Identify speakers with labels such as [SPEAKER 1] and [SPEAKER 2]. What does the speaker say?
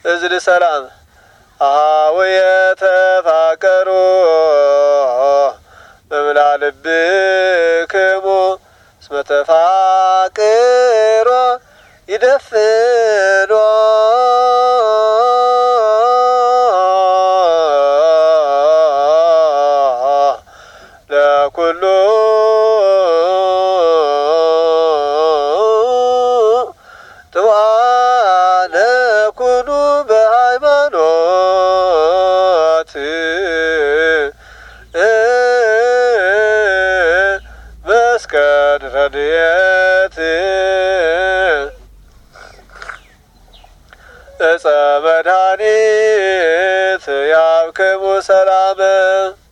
[SPEAKER 1] እዝል ሰላም አሃውየ ተፋቀሩ በምላ ልብክሙ እስመ ተፋቅሮ ይደፍኖ ለኩሉ ጥዋነ ኩኑ በሃይማኖት መስቀል ረድኤት እፀ መድኃኒት ያብክሙ ሰላመ